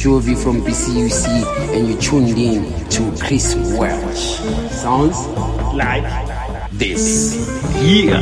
Jovi from BCUC, and you're tuned in to Chris Welch. Sounds like this. Yeah.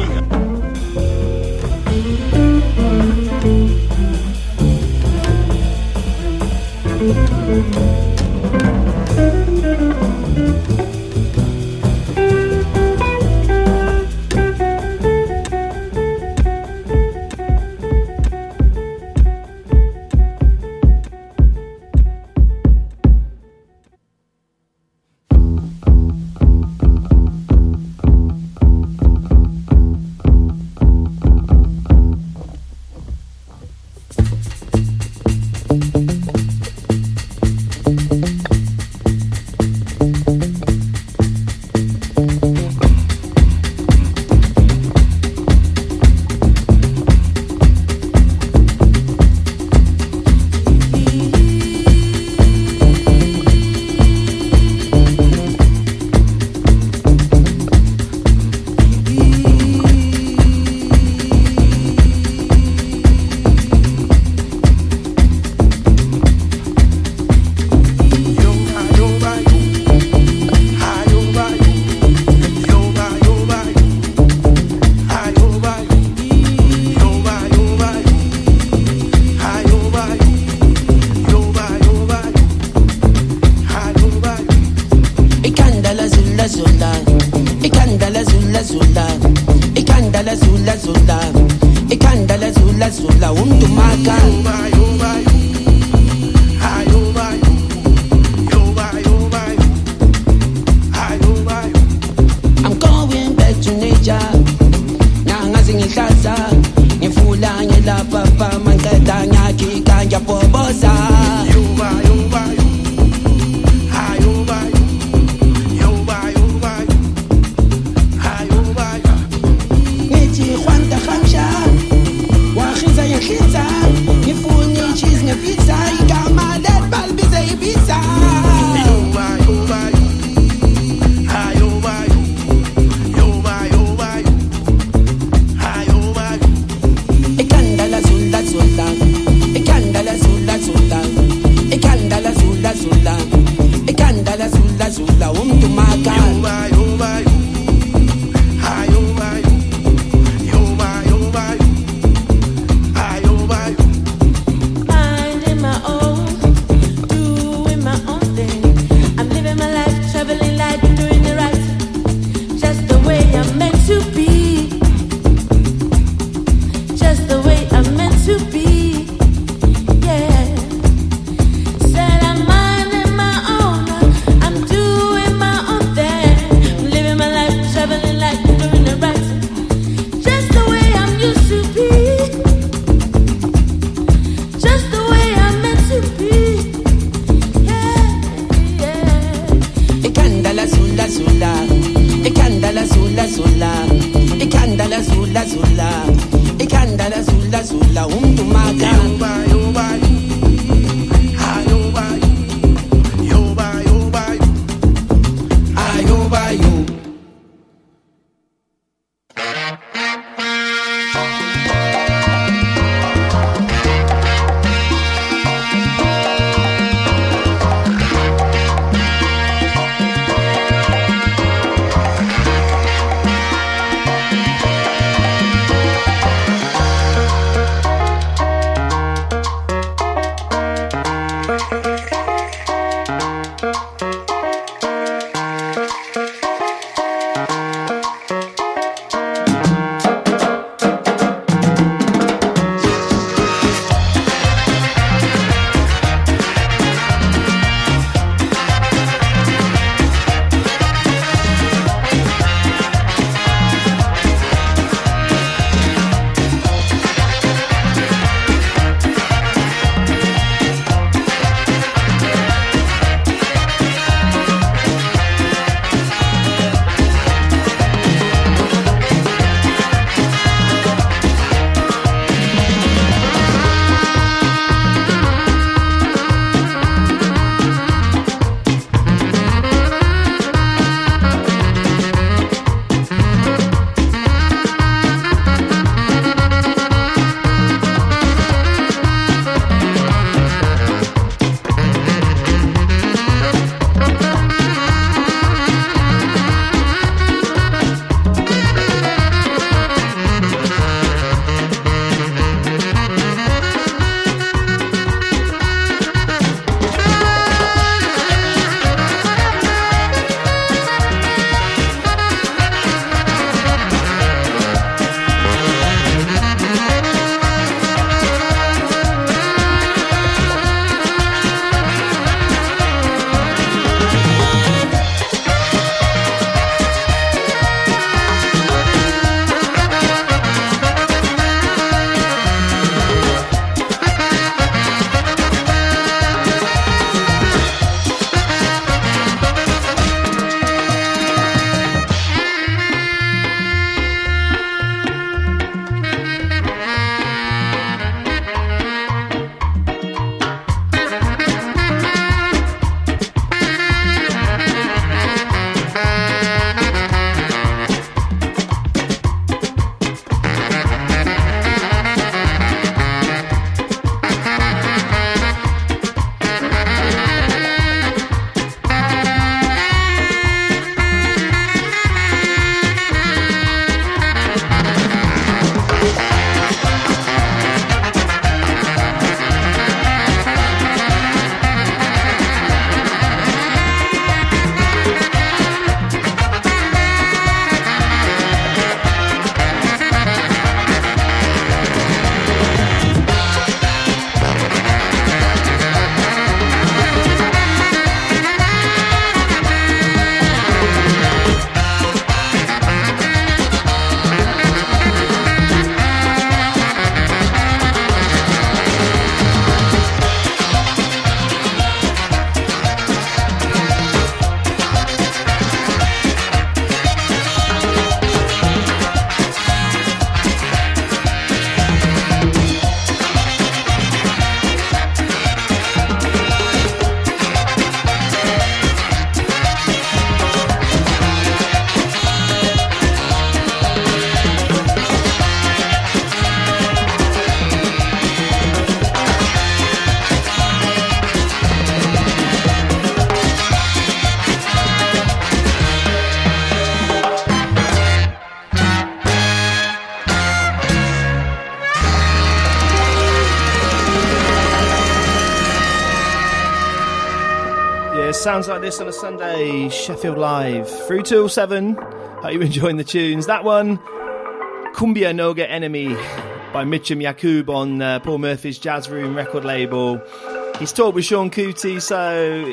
Yes, sounds like this on a Sunday, Sheffield Live. Through till 7. Hope you're enjoying the tunes. That one, Cumbia No Get Enemy by Mitchum Yakub on Paul Murphy's Jazz Room record label. He's talked with Sean Kuti, so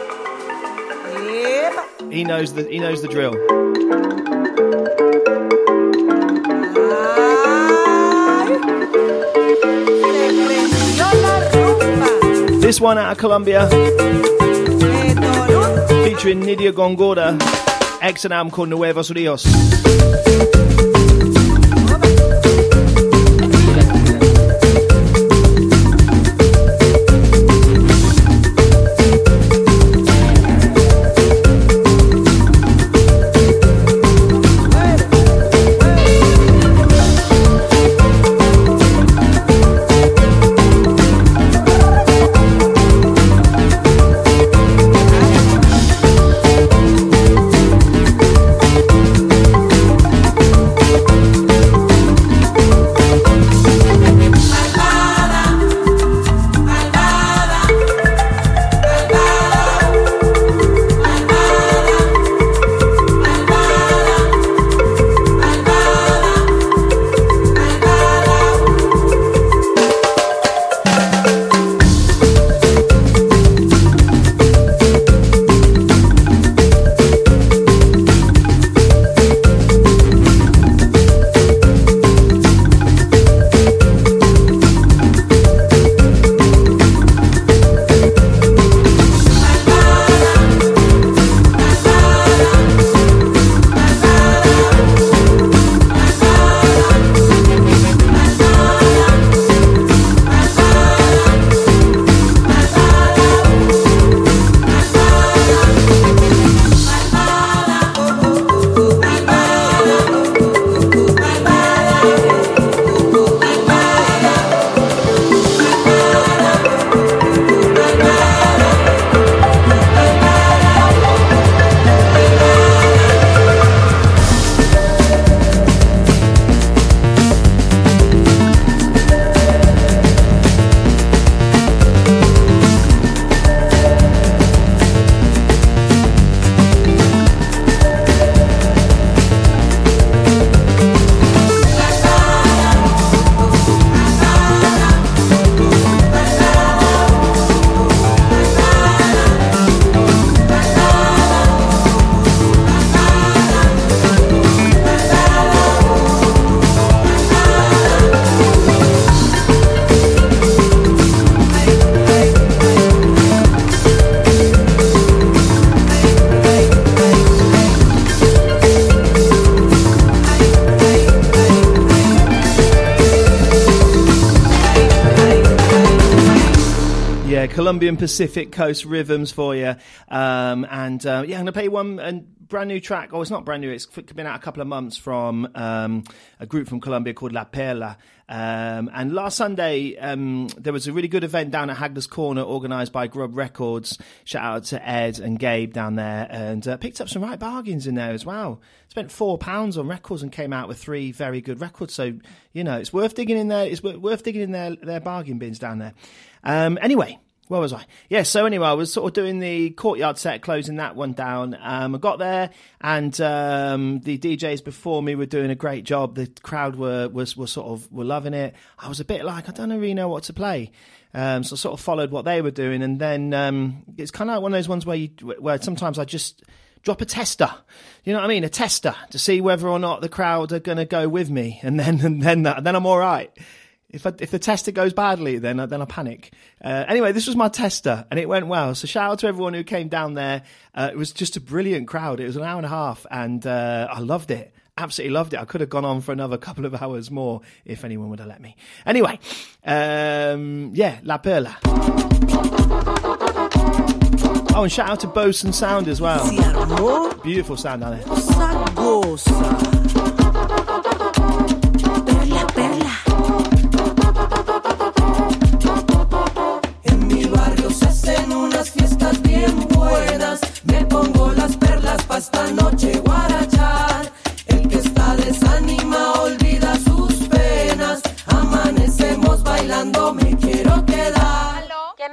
he knows the drill. This one out of Colombia, featuring Nidia Góngora, excellent album called Nuevos Rios. Colombian Pacific Coast rhythms for you. I'm going to play one brand new track. Oh, it's not brand new. It's been out a couple of months from a group from Colombia called La Perla. And last Sunday, there was a really good event down at Hagler's Corner organised by Grub Records. Shout out to Ed and Gabe down there, and picked up some right bargains in there as well. Spent £4 on records and came out with 3 very good records. So, you know, it's worth digging in there. It's worth digging in their bargain bins down there. Anyway. Where was I? Yeah, so anyway, I was sort of doing the Courtyard set, closing that one down. I got there, and the DJs before me were doing a great job. The crowd were loving it. I was a bit like, I don't really know what to play. So I sort of followed what they were doing, and then it's kind of like one of those ones where sometimes I just drop a tester, you know what I mean? A tester to see whether or not the crowd are going to go with me, and then I'm all right. If the tester goes badly, then I panic. Anyway, this was my tester, and it went well. So shout out to everyone who came down there. It was just a brilliant crowd. It was an hour and a half, and I loved it. Absolutely loved it. I could have gone on for another couple of hours more if anyone would have let me. Anyway, La Perla. Oh, and shout out to Bosun Sound as well. Beautiful sound down there. Me pongo las perlas pa' esta noche guarachar. El que está desanimado olvida sus penas. Amanecemos bailando, me quiero quedar. ¿Aló? ¿Quién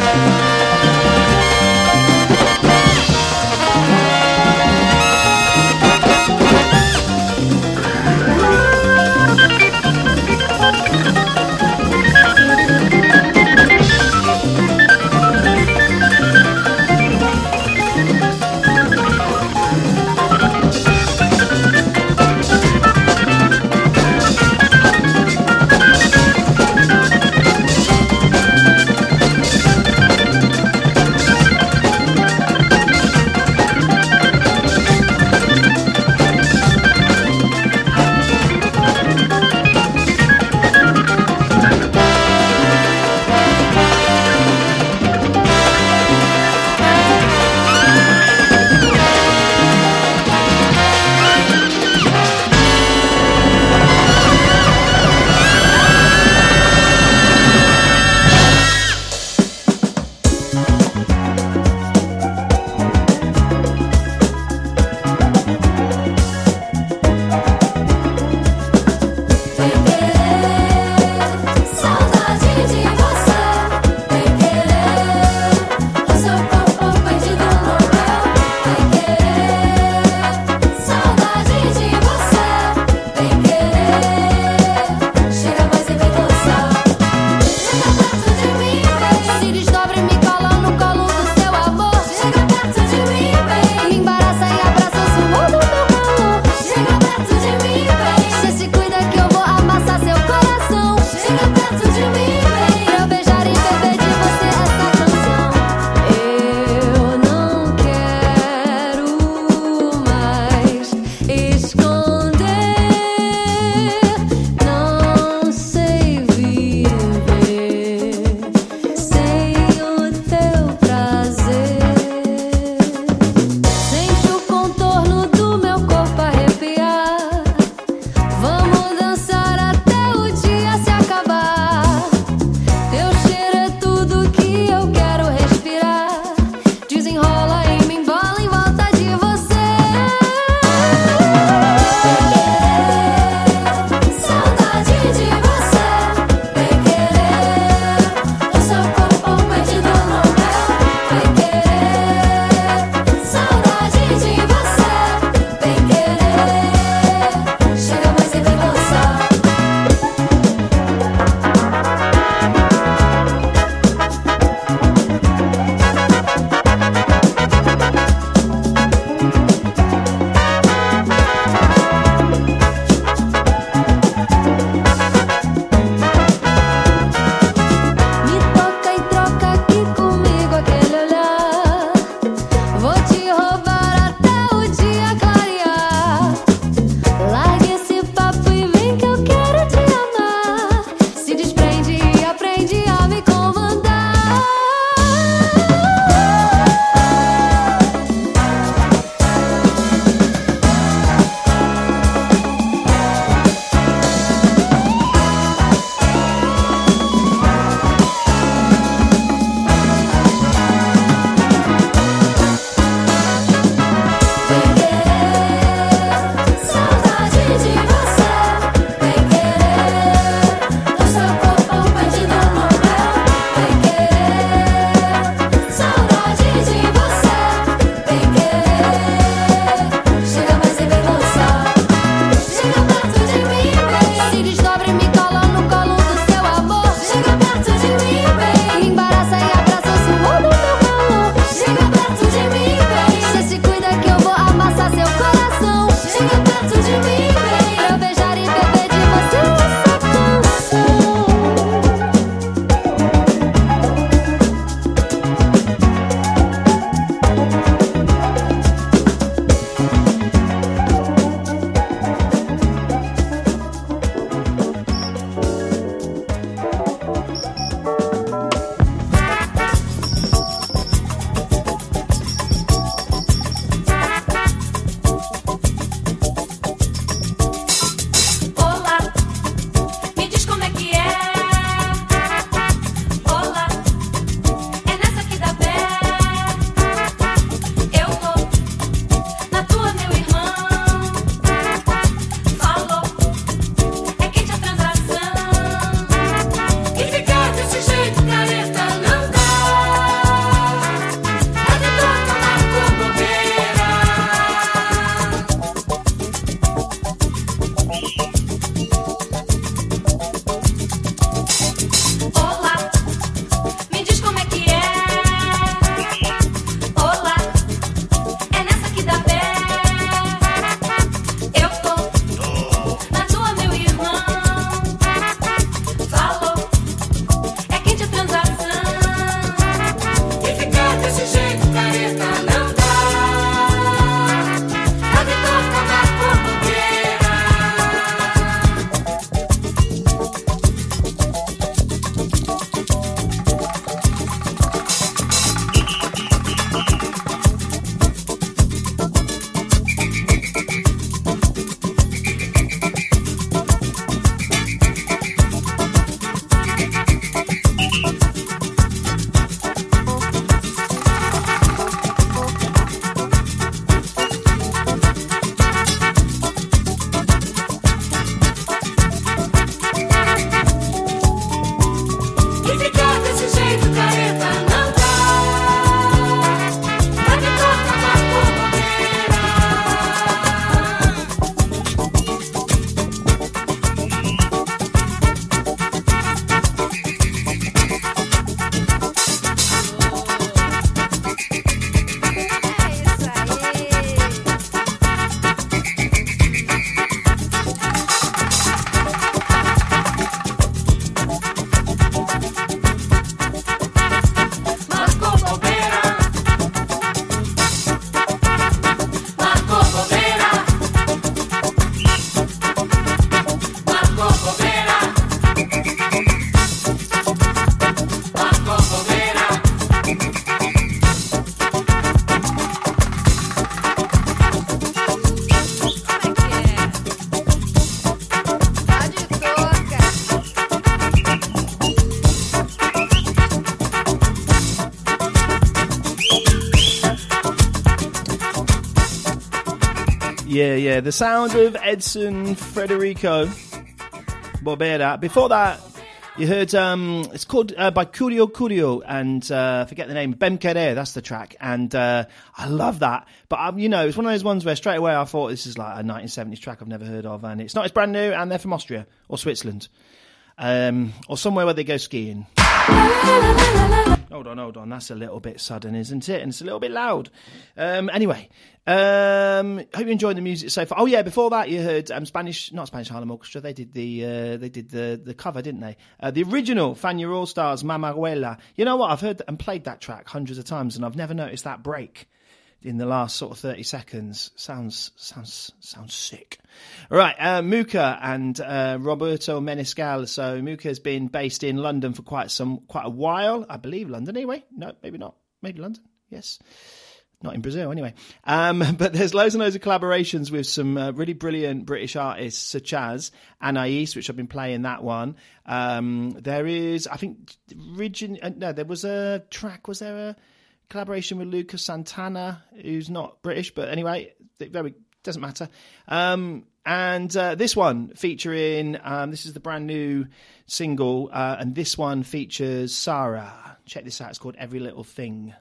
Yeah. The sound of Edson Federico. Well, bear that. Before that, you heard, it's called by Curio, and forget the name, Bem Querer, that's the track. And I love that. But, it's one of those ones where straight away I thought this is like a 1970s track I've never heard of. And it's not, it's brand new, and they're from Austria or Switzerland. Or somewhere where they go skiing. Hold on, that's a little bit sudden, isn't it? And it's a little bit loud. Anyway, hope you enjoyed the music so far. Oh yeah, before that you heard not Spanish Harlem Orchestra. They did the cover, didn't they? The original Fania All Stars, Mamaruela. You know what? I've heard and played that track hundreds of times, and I've never noticed that break in the last sort of 30 seconds. Sounds sick. All right, Muka and Roberto Menescal. So Muka has been based in London for quite a while. I believe London anyway. No, maybe not. Maybe London. Yes. Not in Brazil anyway. But there's loads and loads of collaborations with some really brilliant British artists such as Anais, which I've been playing that one. There is, I think, there was a track, was there a collaboration with Lucas Santana, who's not British, but anyway, doesn't matter. And this one featuring, this is the brand new single, and this one features Sarah. Check this out, it's called Every Little Thing.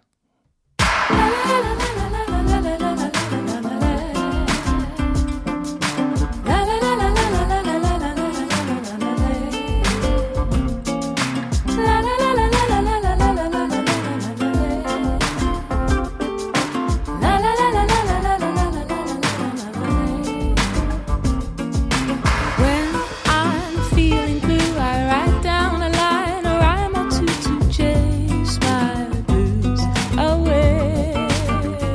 Away.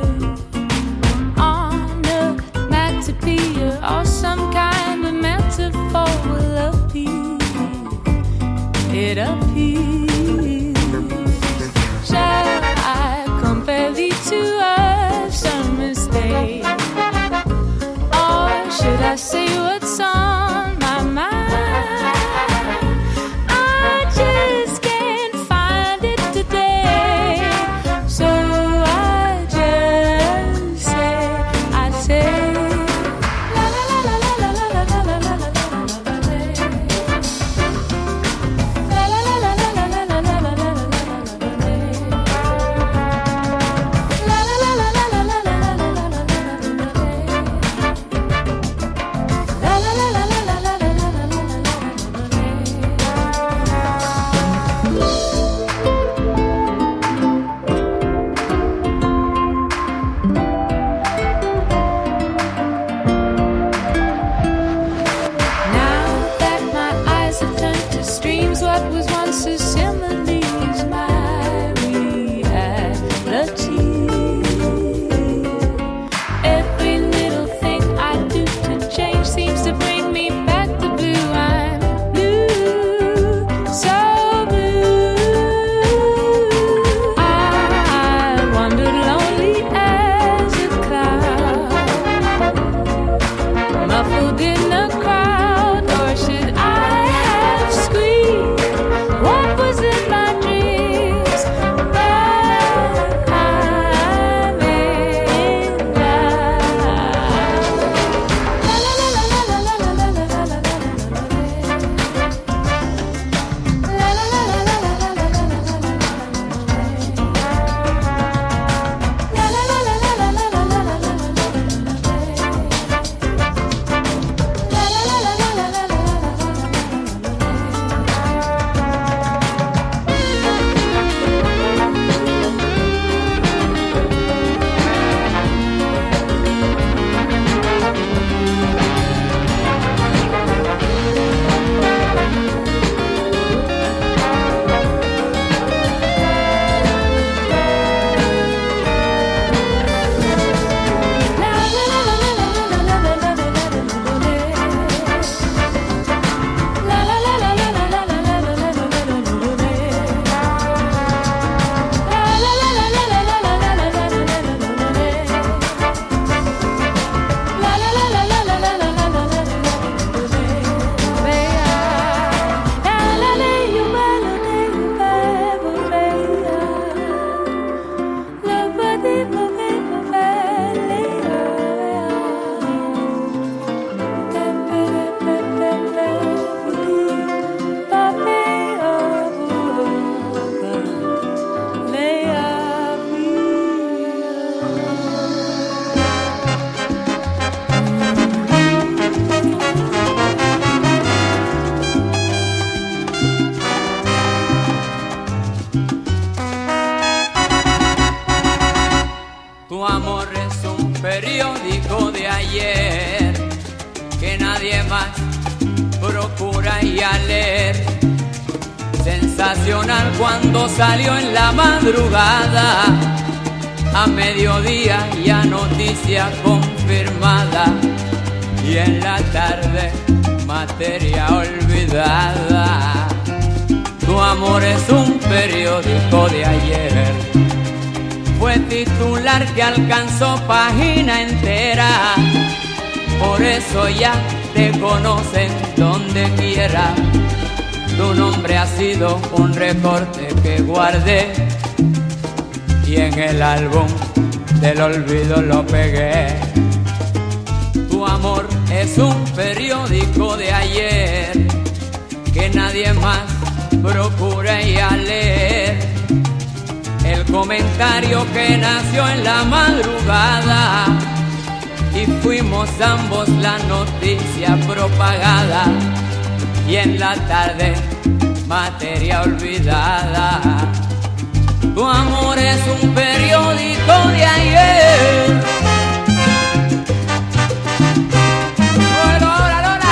periódico de ayer que nadie más procura y a leer. Sensacional cuando salió en la madrugada, a mediodía ya noticia confirmada, y en la tarde materia olvidada. Tu amor es un periódico de ayer, fue titular que alcanzó página entera, por eso ya te conocen donde quiera. Tu nombre ha sido un recorte que guardé y en el álbum del olvido lo pegué. Tu amor es un periódico de ayer que nadie más procura ir a leer. El comentario que nació en la madrugada y fuimos ambos la noticia propagada, y en la tarde materia olvidada. Tu amor es un periódico de ayer. ¡Lola, Lola!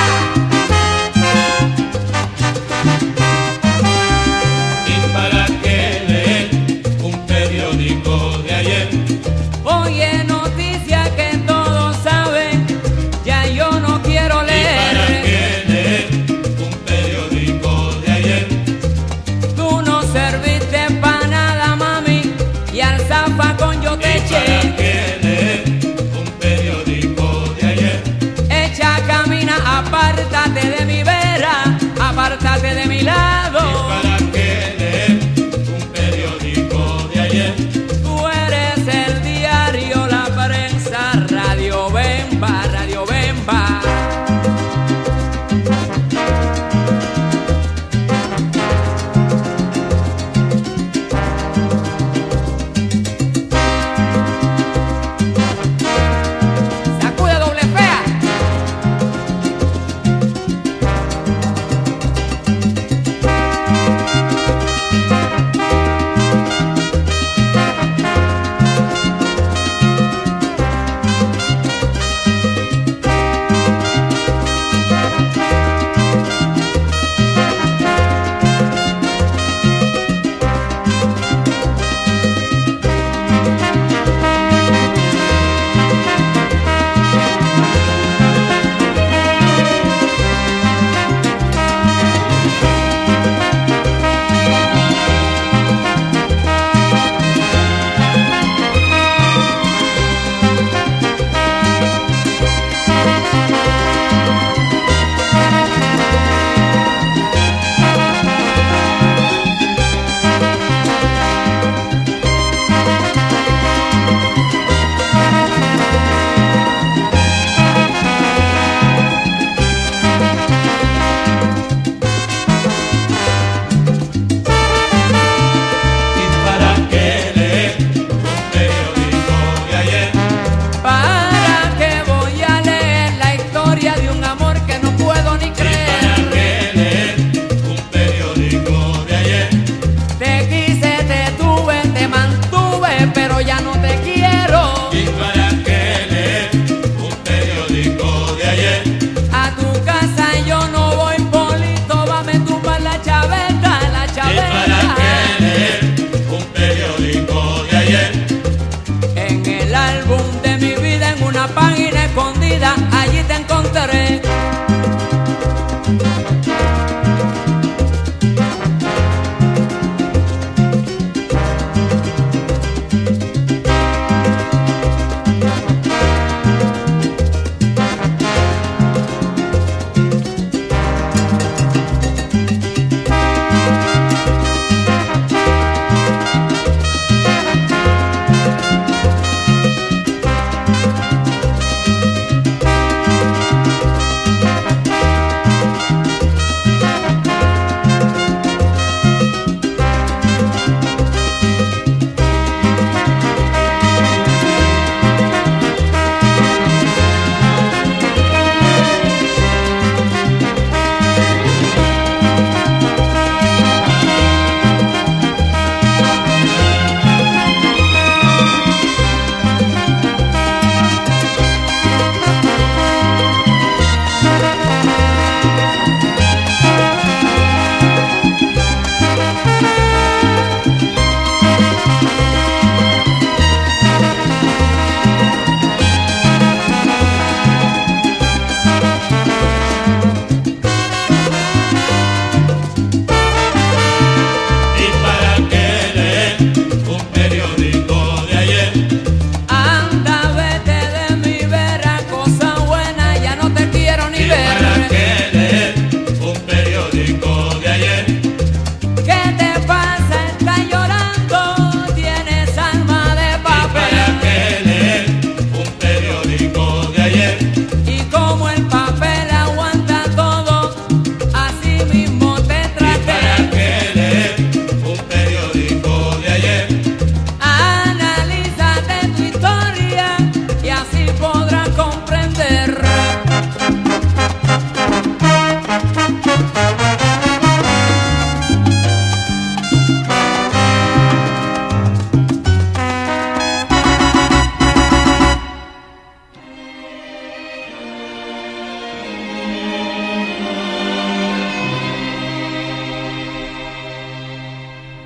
¿Y para qué leer un periódico de ayer? Oye, noticia que todos saben, ya yo no quiero leer. ¿Y para qué leer un periódico de ayer? Tú no serviste pa' nada, mami, y al zafacón yo te ¿Y para eché. qué leer un periódico de ayer? Echa, camina, apártate de mi vera, apártate de mi lado. ¿Y para qué leer un periódico de ayer? Tú eres el diario, la prensa, Radio Bemba, Radio Bemba.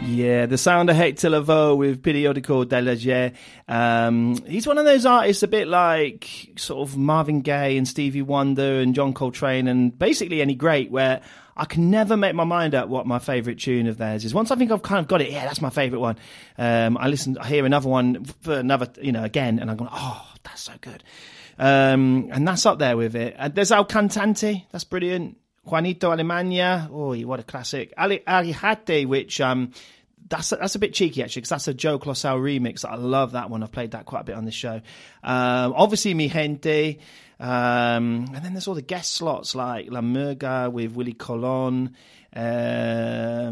Yeah, the sound of Hector Lavoe with Periodico de Leger. He's one of those artists a bit like sort of Marvin Gaye and Stevie Wonder and John Coltrane and basically any great, where I can never make my mind up what my favourite tune of theirs is. Once I think I've kind of got it, yeah, that's my favourite one. I hear another one for another, again, and I'm going, oh, that's so good. And that's up there with it. There's El Cantante, that's brilliant. Juanito Alemania, oh, what a classic. Alijate, which that's a bit cheeky actually, because that's a Joe Closell remix. I love that one. I've played that quite a bit on this show. Obviously, Mi Gente, and then there's all the guest slots like La Murga with Willie Colon, La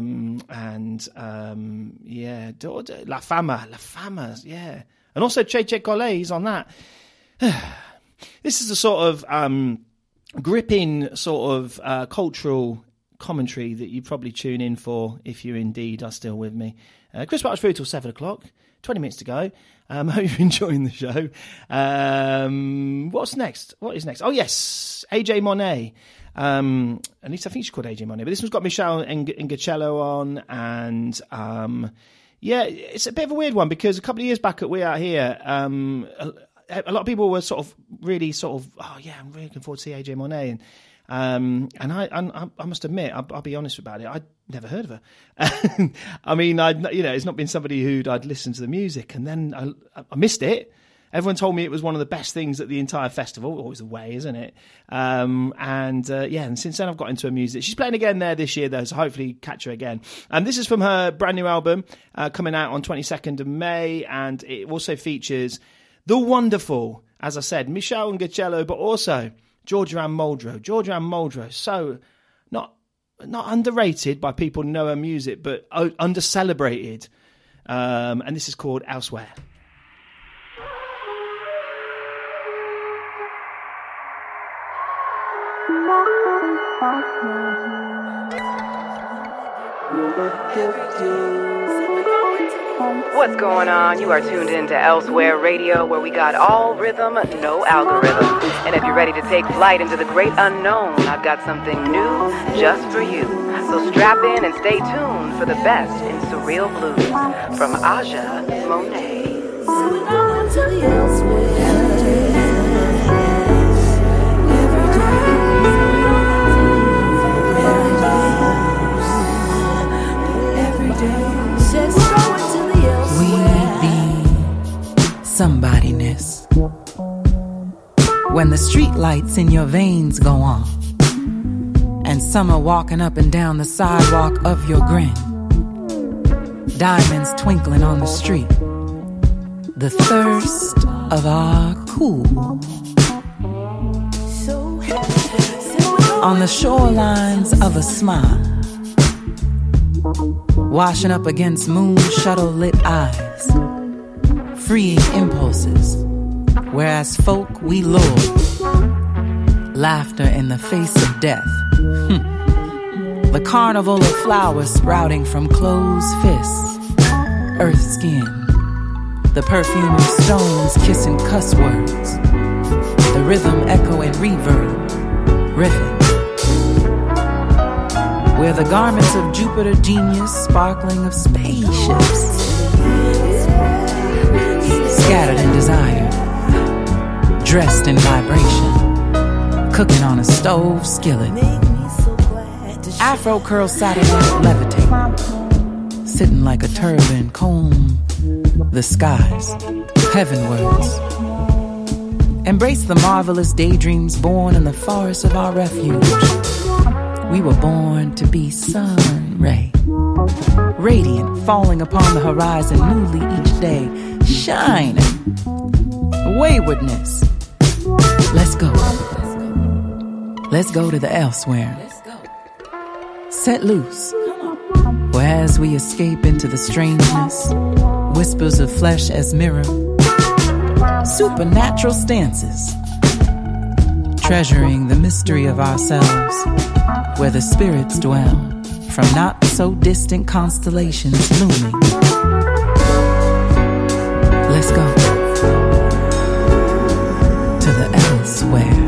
Fama, yeah, and also Cheche Cole, he's on that. This is a sort of gripping sort of cultural commentary that you probably tune in for if you indeed are still with me. Chris Bart's through till 7 o'clock, 20 minutes to go. Hope you're enjoying the show. What's next? What is next? Oh, yes, AJ Monet. At least I think she's called AJ Monet. But this one's got Michelle Ngacello on. And yeah, it's a bit of a weird one because a couple of years back at We Out Here, a lot of people were sort of really sort of, oh yeah, I'm really looking forward to see AJ Monet, and I must admit, I'll be honest about it, I'd never heard of her. I mean, it's not been somebody I'd listened to the music, and then I missed it. Everyone told me it was one of the best things at the entire festival. Always the way, isn't it? And since then I've got into her music. She's playing again there this year, though, so hopefully catch her again. And this is from her brand new album coming out on 22nd of May, and it also features the wonderful, as I said, Michelle Ngacello, but also Georgia Ann Muldrow. Georgia Ann Muldrow, so not underrated by people who know her music, but under-celebrated. And this is called Elsewhere. What's going on? You are tuned in to Elsewhere Radio, where we got all rhythm, no algorithm. And if you're ready to take flight into the great unknown, I've got something new just for you. So strap in and stay tuned for the best in surreal blues from Aja Monet. So we're going to the elsewhere. Somebodyness. When the street lights in your veins go on, and summer walking up and down the sidewalk of your grin, diamonds twinkling on the street, the thirst of our cool. On the shorelines of a smile, washing up against moon shuttle lit eyes, freeing impulses, whereas folk we lure, laughter in the face of death. The carnival of flowers sprouting from closed fists, earth skin, the perfume of stones kissing cuss words, the rhythm echoing reverb, riffing. Where the garments of Jupiter genius sparkling of spaceships, scattered in desire, dressed in vibration, cooking on a stove skillet. Afro curl satellite levitating, sitting like a turban comb the skies heavenwards. Embrace the marvelous daydreams born in the forest of our refuge. We were born to be sun ray, radiant, falling upon the horizon newly each day, shining. Waywardness. Let's go. Let's go to the elsewhere. Set loose. For as we escape into the strangeness, whispers of flesh as mirror, supernatural stances, treasuring the mystery of ourselves, where the spirits dwell, from not so distant constellations looming. Let's go to the elsewhere.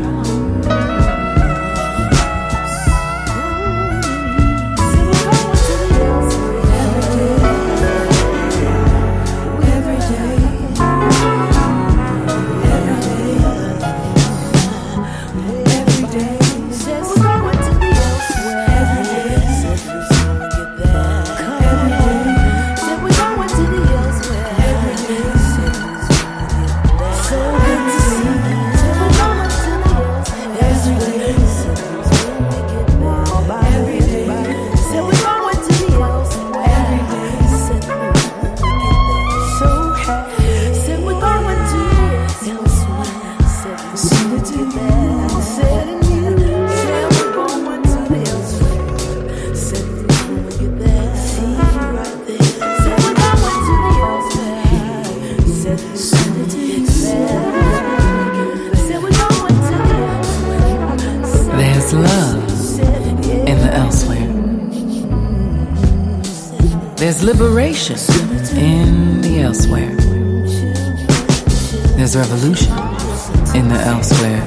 liberation in the elsewhere. There's revolution in the elsewhere.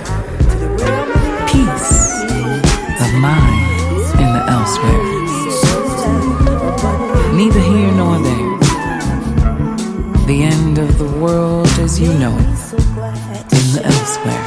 Peace of mind in the elsewhere. Neither here nor there. The end of the world as you know it in the elsewhere.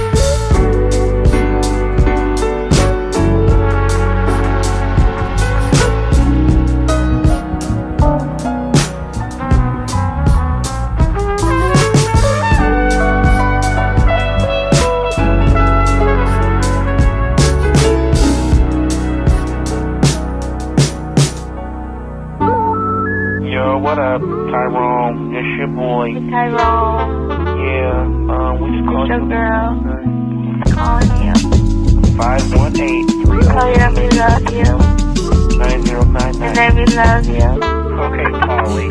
What up, Tyrone? It's your boy. Hey, Tyrone. Yeah, we just called your you. Girl. Calling you. 518. Call you and we love you. 9099. And then we love you. Okay, Polly.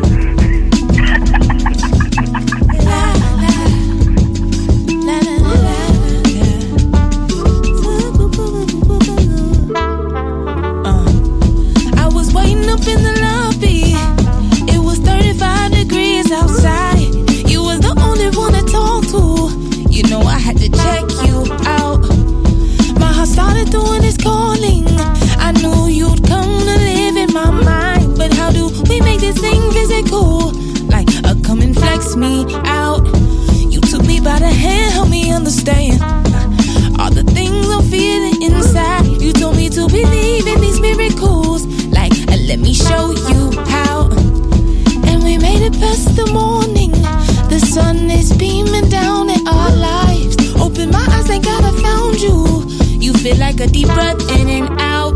I was waiting up in the lobby. It was 35 degrees outside. You was the only one to talk to. You know I had to check you out. My heart started doing its calling. I knew you'd come to live in my mind. But how do we make this thing physical? Like come and flex me out. You took me by the hand, help me understand all the things I'm feeling inside. You told me to believe in these miracles. Like let me show you how. And we made it past the morning. The sun is beaming down at our lives. Open my eyes, thank God I found you. You feel like a deep breath in and out.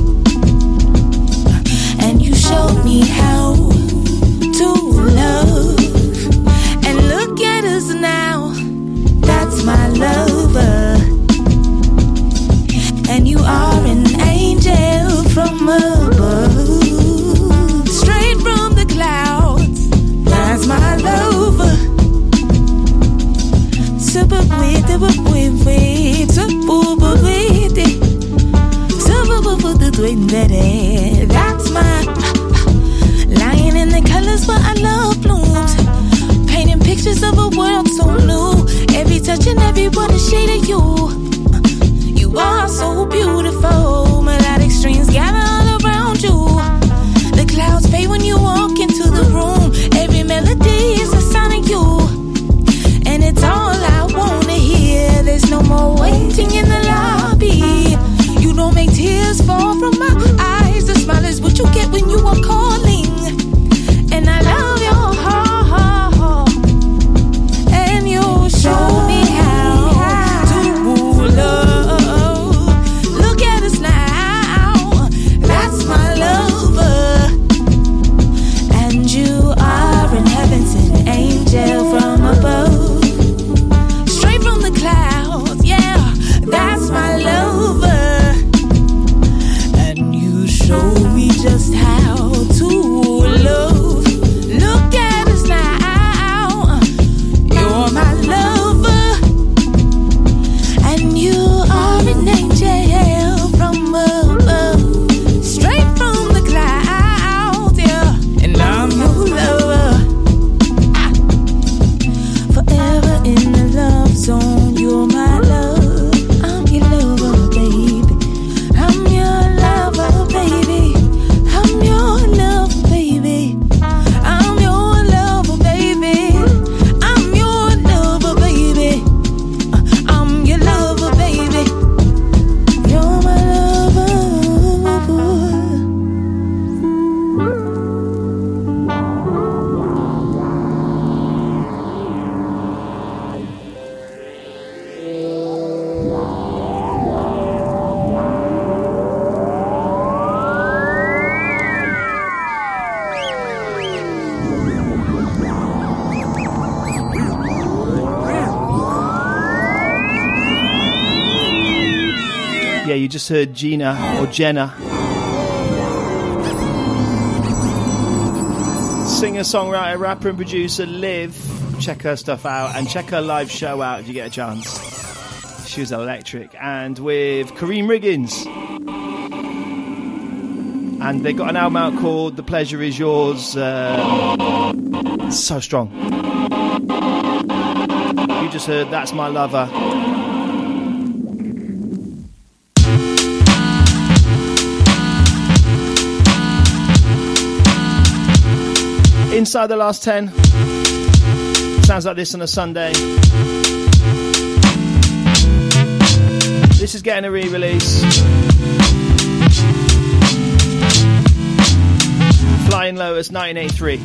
And you showed me how to love. And look at us now. That's my lover. And you are an angel from above. Straight from the clouds. That's my lover. Super with the that's my lying in the colors where I love blooms. Painting pictures of a world so new. Every touch and every word a shade of you. You are so beautiful. Melodic strings gather all around you. The clouds fade when you walk into the room. Every melody is a sign of you. And it's all I wanna hear. There's no more waiting in the lobby. You don't make tears fall from my eyes. The smile is what you get when you are calling. And I love your heart. And you show me how to love. Look at us now. That's my lover. And you are in heaven's an angel from above. Straight from the clouds, yeah. That's my lover. Show me just how to love. Look at us now. You're my lover. And you are an angel from above. Straight from the clouds, yeah. And I'm your lover. Forever in the love zone. You're my love. I'm your lover, baby. I'm your lover, baby. I'm your lover, baby. I'm your lover, baby. I'm your lover, baby. I'm your lover, baby. You're my lover. Yeah, you just heard Gina or Jenna. Singer, songwriter, rapper and producer Liv. Check her stuff out and check her live show out if you get a chance. She was electric. And with Kareem Riggins And they got an album out called The Pleasure Is Yours. So strong. You just heard That's My Lover. Inside the last 10. Sounds like this on a Sunday. This is getting a re-release. Flying Lotus 1983.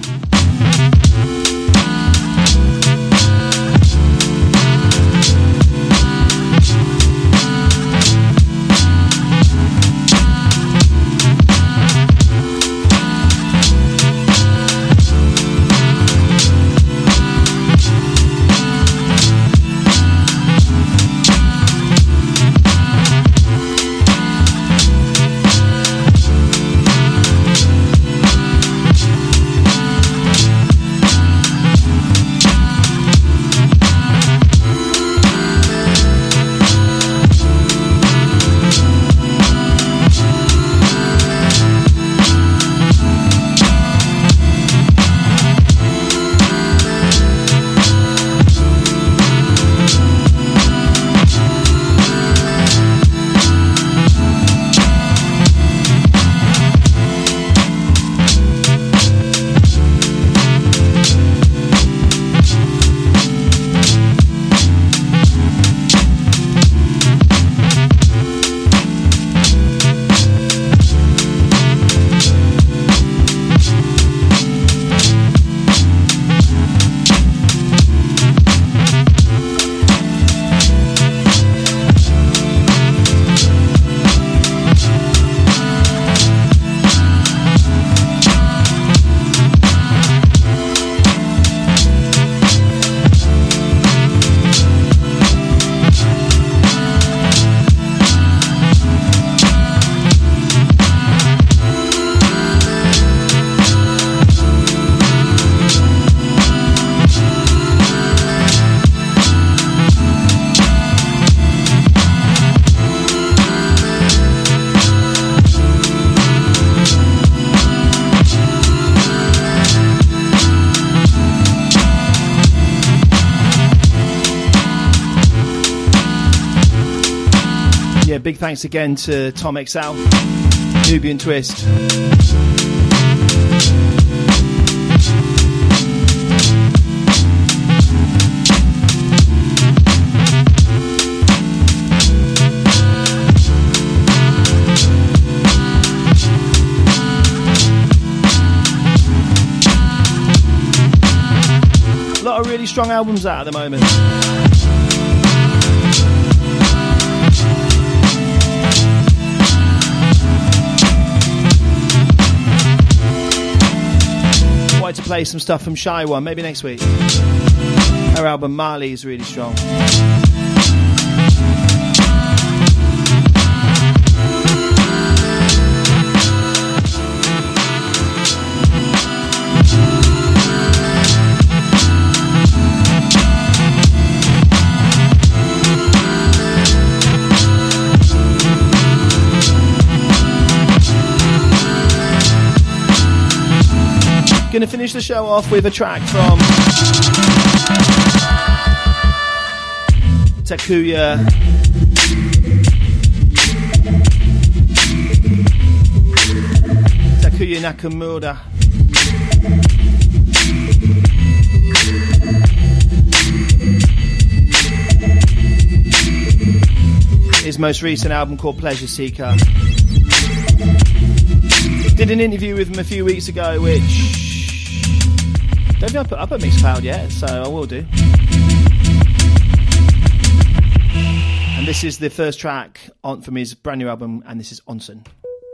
Big thanks again to Tom XL, Nubian Twist. A lot of really strong albums out at the moment. To play some stuff from Shy One, maybe next week. Her album Marley is really strong. Gonna finish the show off with a track from Takuya Nakamura. His most recent album called Pleasure Seeker. Did an interview with him a few weeks ago, which don't think I put up at Mixcloud yet, so I will do. And this is the first track from his brand new album, and this is Onsen.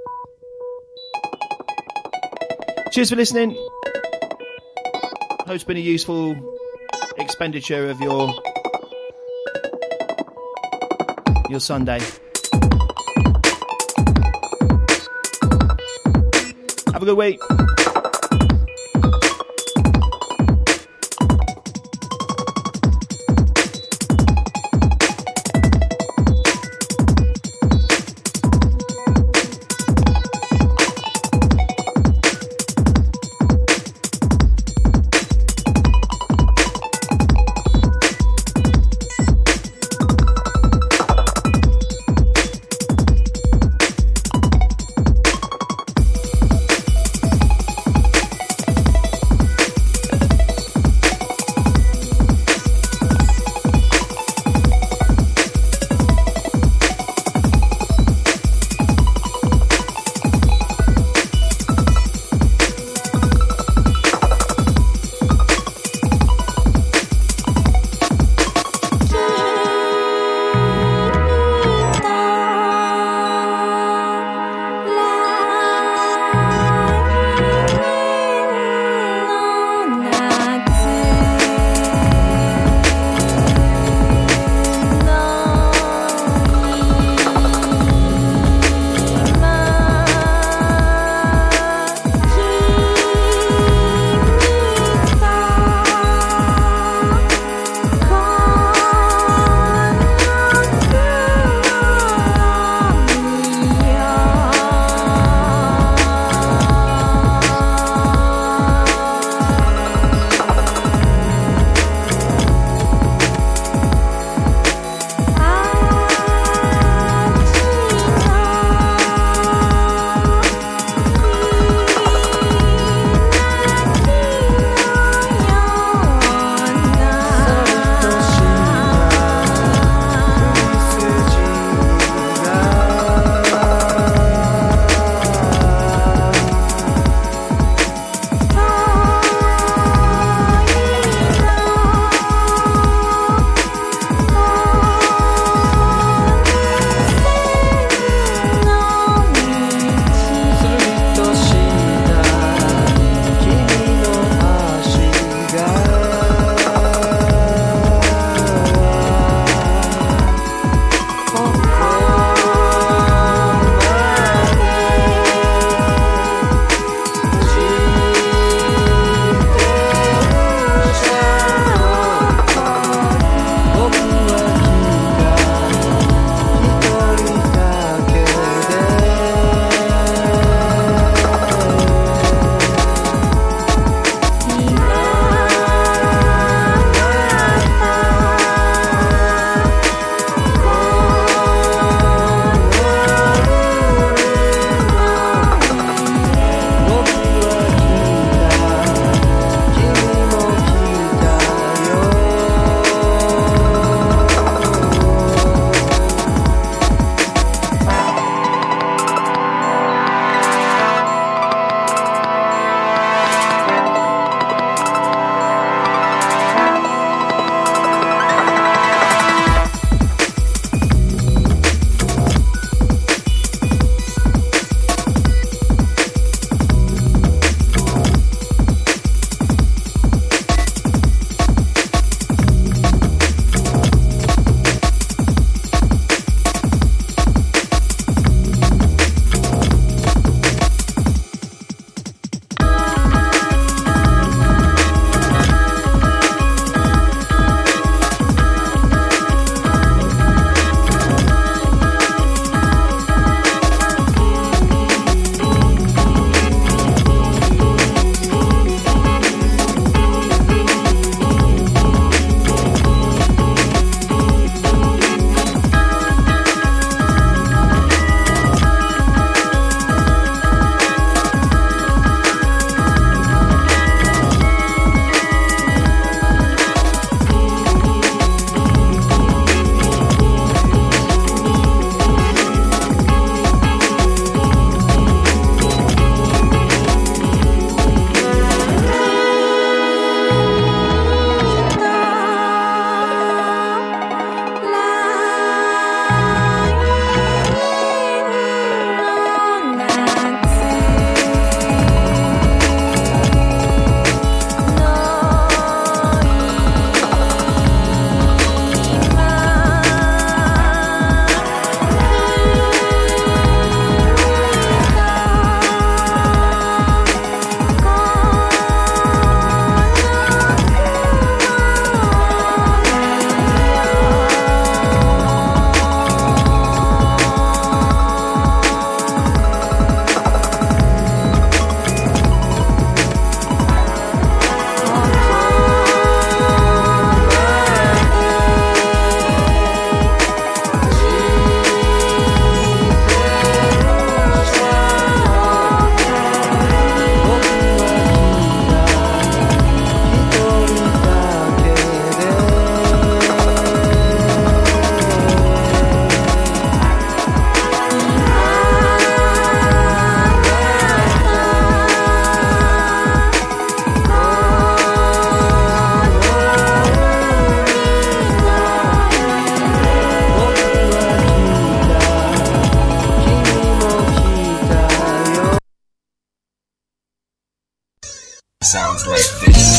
Cheers for listening. Hope it's been a useful expenditure of your Sunday. Have a good week.